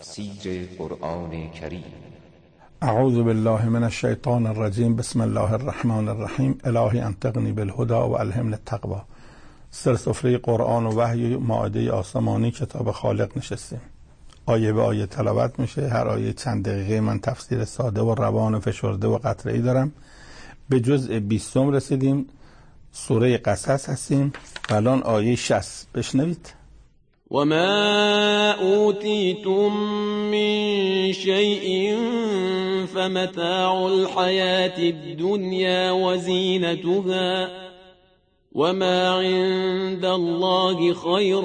تفسیر قرآن کریم. اعوذ بالله من الشیطان الرجیم. بسم الله الرحمن الرحیم. الهی انطقنی بالهدى و الهمنی التقوی. سر سفره قرآن و وحی مائده آسمانی کتاب خالق نشستیم. آیه به آیه تلاوت میشه. هر آیه چند دقیقه. من تفسیر ساده و روان و فشرده و قطعه‌ای دارم. به جزء 20 رسیدیم. سوره قصص هستیم. الان آیه 60 بشنوید. وما أوتيتم من شيء فمتاع الحياة الدنيا وزينتها وما عند الله خير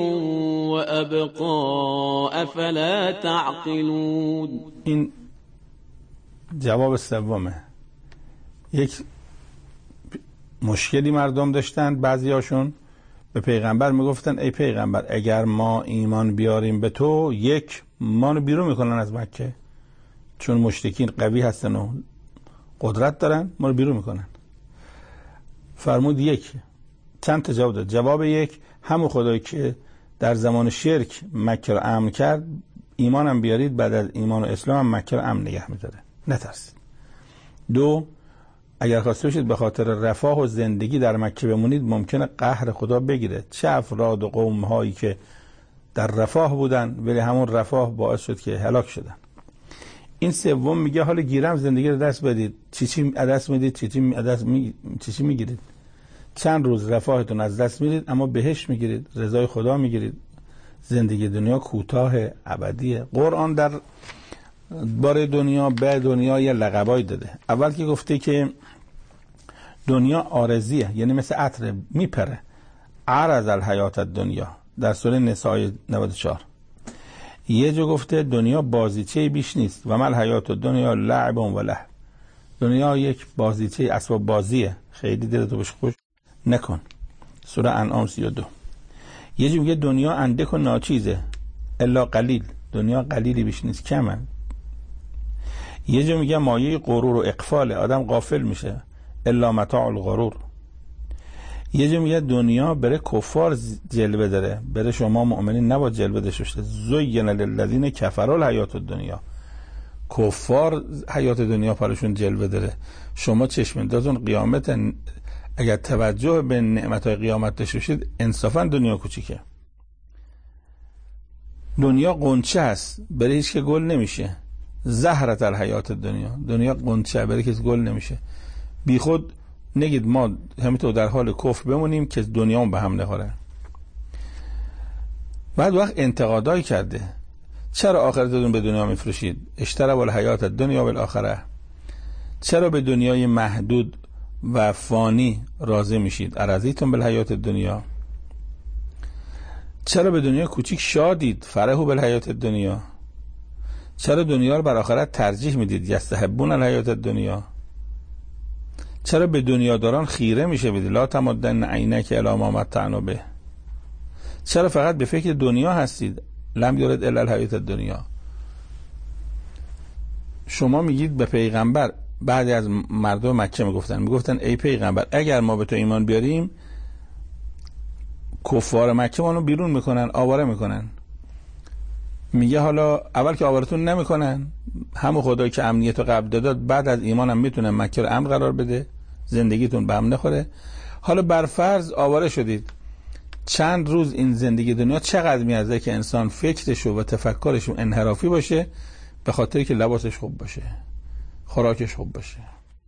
وأبقى أفلا تعقلون. این جواب سومه. یک مشکلی مردم داشتن، بعضیاشون به پیغمبر میگفتن ای پیغمبر اگر ما ایمان بیاریم به تو، یک، ما رو بیرون میکنن از مکه، چون مشرکین قوی هستن و قدرت دارن، ما رو بیرون میکنن. فرمود یک. چند تا جواب داد. جواب یک، همون خدایی که در زمان شرک مکه رو امن کرد، ایمانم بیارید، بعد از ایمان و اسلام هم مکه رو امن نگه میداره، نترسید. دو، اگر خواسته باشید به خاطر رفاه و زندگی در مکه بمونید، ممکنه قهر خدا بگیره. چه افراد و قوم هایی که در رفاه بودن ولی همون رفاه باعث شد که هلاک شدن. این سوم میگه حالا گیرم زندگی رو دست بدید، چی دست میدید، چی میگیرید؟ چند روز رفاهتون از دست میدید اما بهشت میگیرید، رضای خدا میگیرید. زندگی دنیا کوتاه ابدیه. قرآن در باره دنیا به دنیا یه لقبایی داده. اول که گفته که دنیا عارضیه، یعنی مثل عطر میپره. عرض الحیات الدنیا در سوره نساء 94. یه جا گفته دنیا بازیچه بیش نیست و مل حیات الدنیا لعب و لهو. دنیا یک بازیچه اسباب بازیه، خیلی دلتو بهش خوش نکن. سوره انعام 32. یه جا میگه دنیا اندک و ناچیزه الا قلیل. دنیا قلیلی بیش نیست، کمه. یه جا میگه مایه غرور و اقفاله، آدم غافل میشه الا متاع الغرور. یه جا میگه دنیا بره کفار جلوه داره، بره شما مؤمنین نباید جلوه داشته باشه. زین للذین کفروا الحیات الدنیا. کفار حیات دنیا پرشون جلوه داره. شما چشم اندازون قیامت، اگر توجه به نعمتهای قیامت داشته باشید، انصافا دنیا کوچیکه. دنیا قنچه است، بره هیچ که گل نمیشه. زهرت الحیات دنیا. دنیا قنچه، بره کسی گل نمیشه. بی خود نگید ما همینطور در حال کفر بمونیم که دنیا هم به هم نخوره. بعد وقت انتقادایی کرده. چرا آخرتتون به دنیا میفروشید؟ اشتروا الحیات الدنیا بالآخره. چرا به دنیای محدود و فانی راضی میشید؟ ارضیتم بالحیات الدنیا. چرا به دنیا کوچیک شادید؟ فرحوا بالحیات الدنیا. چرا دنیا رو بر آخرت ترجیح میدید؟ یستحبون الحیات الدنیا. چرا به دنیاداران خیره میشه بدید؟ لا تمدن عینک الی ما متعنا به. چرا فقط به فکر دنیا هستید؟ لم یرد الا الحیات الدنیا. شما میگید به پیغمبر، بعضی از مردم مکه میگفتن ای پیغمبر اگر ما به تو ایمان بیاریم، کفار مکه ما رو بیرون میکنن، آواره میکنن. میگه حالا اول که آوارتون نمیکنن، همون خدایی که امنیت رو قبل داد، بعد از ایمان هم میتونه مکه رو امن قرار بده، زندگیتون به هم نخوره. حالا بر فرض آواره شدید، چند روز این زندگی دنیا چقدر میارزه که انسان فکرش و تفکرش انحرافی باشه، به خاطری که لباسش خوب باشه، خوراکش خوب باشه.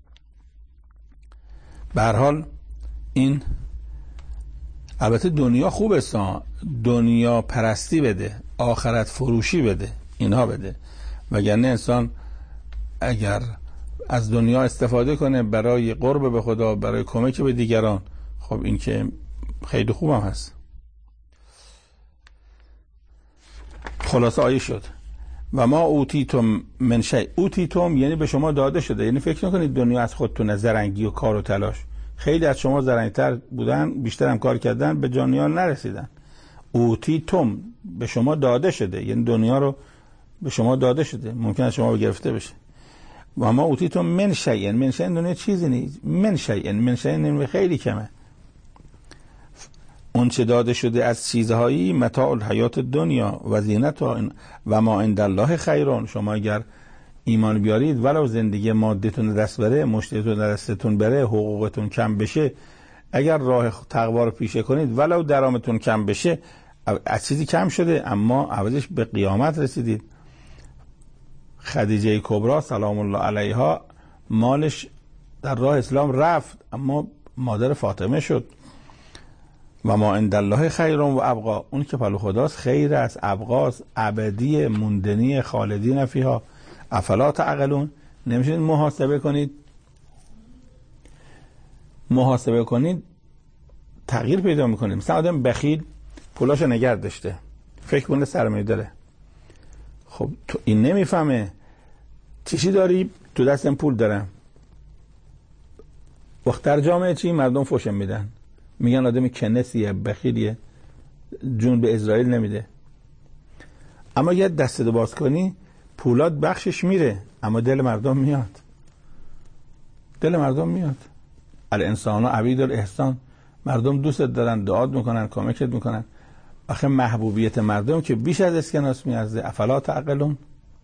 به هر حال این البته دنیا خوبه، دنیا پرستی بده، آخرت فروشی بده، اینها بده. وگرنه انسان اگر از دنیا استفاده کنه برای قرب به خدا، برای کمک به دیگران، خب این که خیلی خوبم هست. خلاصه آیه شد و ما اوتیتم من شیء. اوتیتم یعنی به شما داده شده. یعنی فکر نکنید دنیا از خودتونه، زرنگی و کار و تلاش. خیلی از شما زرنگتر بودن، بیشتر هم کار کردن، به دنیا نرسیدن. اوتیتم به شما داده شده، یعنی دنیا رو به شما داده شده، ممکن است شما گرفته بشه. و ما اوتیتم من شیء. من شیء دنیا چیزی نیست. من شیء خیلی کمه. اون چه داده شده از چیزهایی متاع الحیات دنیا و زینتها و ما عند الله خیرون. شما اگر ایمان بیارید ولو زندگی مادیتون دست بره، مشتریتون دستتون بره، حقوقتون کم بشه، اگر راه تقوا رو پیشه کنید ولو درآمدتون کم بشه، از چیزی کم شده اما عوضش به قیامت رسیدید. خدیجه کبرا سلام الله علیها مالش در راه اسلام رفت اما مادر فاطمه شد. و ما عند الله خیرون و ابقا، اون که پلو خداست خیر است، ابقاست، ابدی، موندنی، خالدین فیها. افلا تعقلون، نمیشید محاسبه کنید تغییر پیدا میکنید. مثلا آدم بخیل پولاشو نگه داشته، فکر کنه سرمایه داره، خب تو این نمیفهمه چیشی داری تو دستم پول دارم. وقت در جامعه چی؟ مردم فوشم میدن، میگن آدم کنسیه، بخیلیه، جون به اسرائیل نمیده. اما یه دست دو باز کنی پولات بخشش میره اما دل مردم میاد. الانسان عبید الاحسان، مردم دوست دارن، دعات میکنن، کمکت میکنن. آخه محبوبیت مردم که بیش از اسکناس میارزه. افلا تعقلون.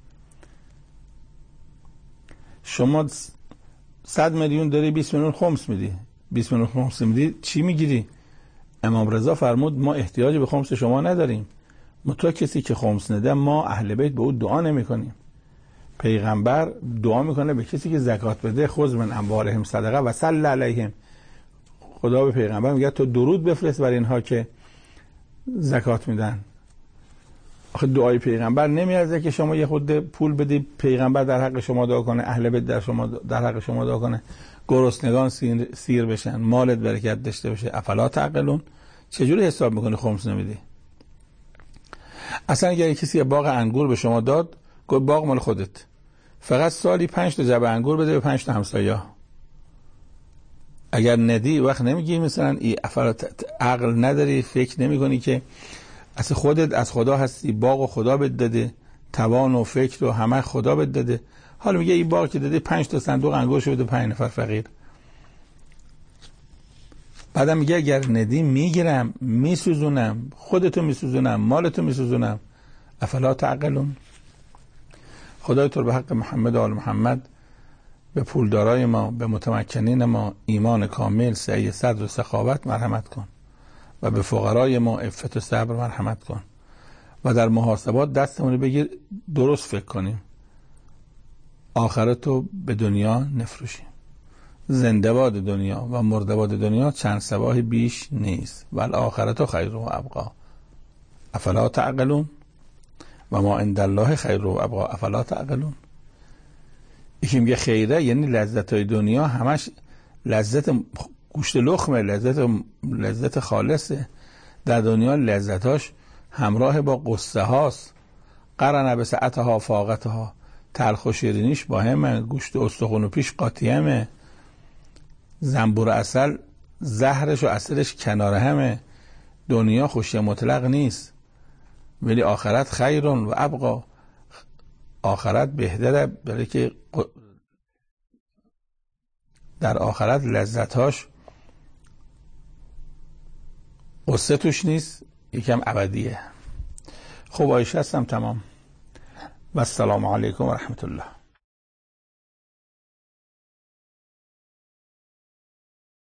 شما 100 میلیون داری 20 میلیون خمس میدی، 20 میلیون خمس میدی چی میگیری؟ امام رضا فرمود ما احتیاج به خمس شما نداریم، متو کسی که خمس نده ما اهل بیت به او دعا نمی کنیم. پیغمبر دعا میکنه به کسی که زکات بده، خذ من اموالهم صدقه و صل علیهم. خدا به پیغمبر میگه تو درود بفرست بر اینها که زکات میدن. آخه دعای پیغمبر نمیارزه که شما یه خود پول بدی پیغمبر در حق شما دعا کنه، اهل بیت در حق شما دعا کنه، گرسنگان سیر بشن، مالت برکت داشته باشه. افلا تعقلون. چجوری حساب میکنی خمس نمیدی؟ اصلا اگر کسی باغ انگور به شما داد، گفت باغ مال خودت، فقط سالی 5 تا جعبه انگور بده به 5 تا همسایه. اگر ندی وقت نمیگی مثلا عقل نداری، فکر نمی کنی که اصلا خودت از خدا هستی، باغ و خدا بهت داده، توان و فکر و همه خدا بهت داده. حالا میگه این باغ که داده 5 تا صندوق انگور شو بده 5 نفر فقیر. بعدم میگه اگر ندی میگیرم میسوزونم، خودتو میسوزونم، مالتو میسوزونم. افلا تعقلون. خدای تو به حق محمد و آل محمد به پولدارای ما، به متمکنین ما ایمان کامل، سعی صدر و سخاوت مرحمت کن و به فقرای ما عفت و صبر مرحمت کن و در محاسبات دستمون بگیر درست فکر کنیم، آخرتو به دنیا نفروشیم. زنده باد دنیا و مرده باد دنیا چند صباحی بیش نیست. و الاخرت خیر و ابقا. افلا تعقلون. و ما عند الله خیر و ابقا. افلا تعقلون. یکی میگه خیره یعنی لذت های دنیا همش لذت گوشت لخمه، لذت خالصه. در دنیا لذتاش همراه با قصه هاست. قرنه به ساعتها فاقتها، تلخ و شیرینیش با همه، گوشت استخون و پیش قاطیمه، زنبور عسل زهرش و عسلش کنار همه. دنیا خوشی مطلق نیست، ولی آخرت خیرون و ابقا. آخرت بهتره، برای که در آخرت لذتاش قصه توش نیست، یکم ابدیه. خب آیشه هستم تمام. و السلام علیکم و رحمت الله.